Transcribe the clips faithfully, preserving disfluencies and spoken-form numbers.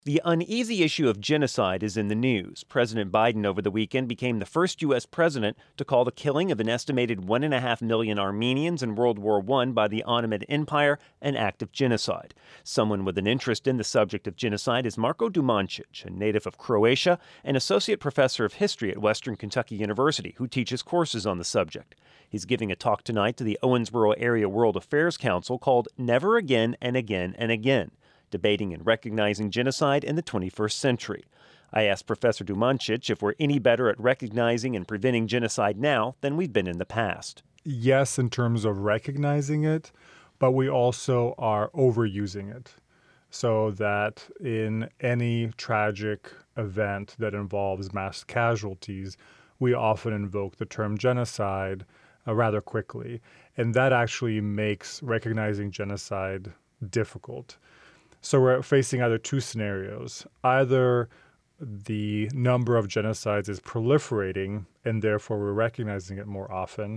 The uneasy issue of genocide is in the news. President Biden over the weekend became the first U S president to call the killing of an estimated one and a half million Armenians in World War One by the Ottoman Empire an act of genocide. Someone with an interest in the subject of genocide is Marko Dumancic, a native of Croatia and associate professor of history at Western Kentucky University, who teaches courses on the subject. He's giving a talk tonight to the Owensboro Area World Affairs Council called Never Again and Again and Again, debating and recognizing genocide in the twenty-first century. I asked Professor Dumancic if we're any better at recognizing and preventing genocide now than we've been in the past. Yes, in terms of recognizing it, but we also are overusing it. So that in any tragic event that involves mass casualties, we often invoke the term genocide uh, rather quickly. And that actually makes recognizing genocide difficult. So we're facing either two scenarios. Either the number of genocides is proliferating and therefore we're recognizing it more often,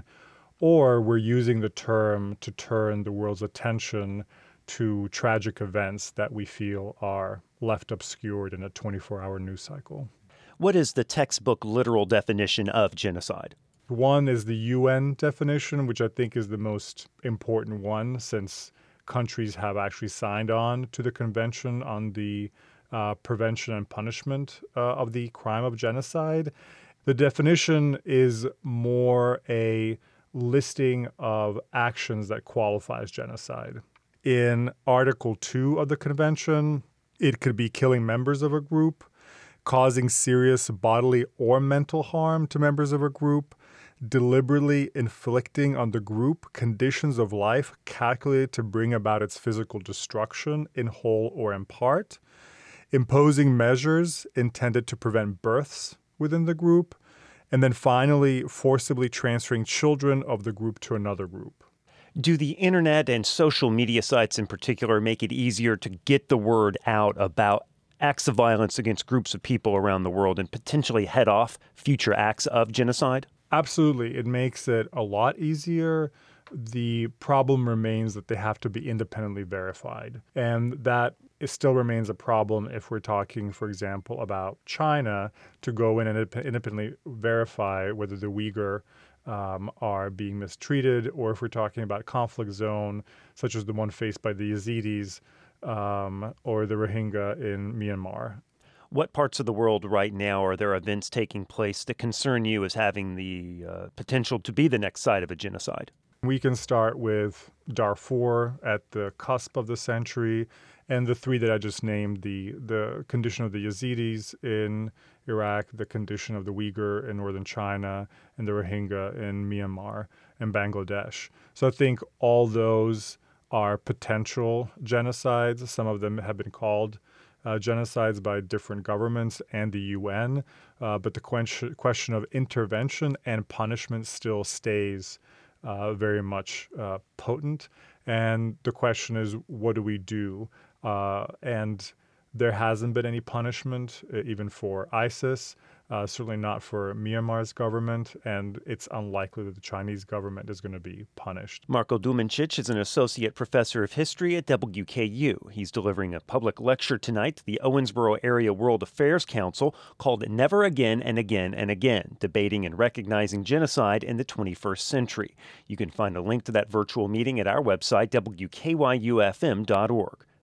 or we're using the term to turn the world's attention to tragic events that we feel are left obscured in a twenty-four hour news cycle. What is the textbook literal definition of genocide? One is the U N definition, which I think is the most important one since countries have actually signed on to the Convention on the uh, Prevention and Punishment uh, of the Crime of Genocide. The definition is more a listing of actions that qualify as genocide. In Article two of the Convention, it could be killing members of a group, causing serious bodily or mental harm to members of a group, deliberately inflicting on the group conditions of life calculated to bring about its physical destruction in whole or in part, imposing measures intended to prevent births within the group, and then finally forcibly transferring children of the group to another group. Do the internet and social media sites in particular make it easier to get the word out about acts of violence against groups of people around the world and potentially head off future acts of genocide? Absolutely. It makes it a lot easier. The problem remains that they have to be independently verified. And that it still remains a problem if we're talking, for example, about China to go in and independently verify whether the Uyghur um, are being mistreated, or if we're talking about conflict zone, such as the one faced by the Yazidis um, or the Rohingya in Myanmar. What parts of the world right now are there events taking place that concern you as having the uh, potential to be the next site of a genocide? We can start with Darfur at the cusp of the century, and the three that I just named, the, the condition of the Yazidis in Iraq, the condition of the Uyghur in northern China, and the Rohingya in Myanmar and Bangladesh. So I think all those are potential genocides. Some of them have been called Uh, genocides by different governments and the U N, uh, but the question, question of intervention and punishment still stays uh, very much uh, potent. And the question is, what do we do? Uh, and there hasn't been any punishment, uh, even for ISIS, uh, certainly not for Myanmar's government, and it's unlikely that the Chinese government is going to be punished. Marko Dumancic is an associate professor of history at W K U. He's delivering a public lecture tonight to the Owensboro Area World Affairs Council called Never Again and Again and Again, debating and recognizing genocide in the twenty-first century. You can find a link to that virtual meeting at our website, W K Y U F M dot org.